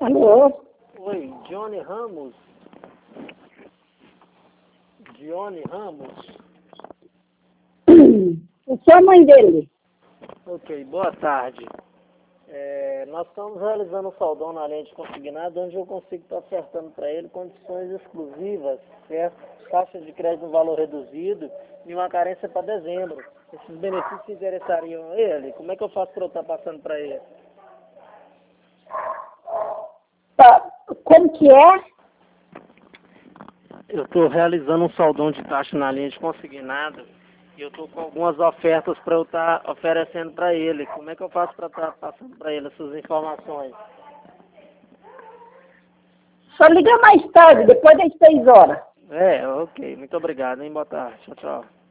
Alô? Oi, Johnny Ramos? Johnny Ramos? Eu sou a mãe dele. Ok, boa tarde. Nós estamos realizando um saldão na linha de consignado, onde eu consigo estar ofertando para ele condições exclusivas, certo? Taxa de crédito no valor reduzido e uma carência para dezembro. Esses benefícios interessariam a ele? Como é que eu faço para eu estar passando para ele? Tá. Como que é? Eu estou realizando um saldão de taxa na linha de consignado e eu estou com algumas ofertas para eu estar oferecendo para ele. Como é que eu faço para estar passando para ele essas informações? Só liga mais tarde, depois das 6 horas. Ok. Muito obrigado, hein? Boa tarde. Tchau, tchau.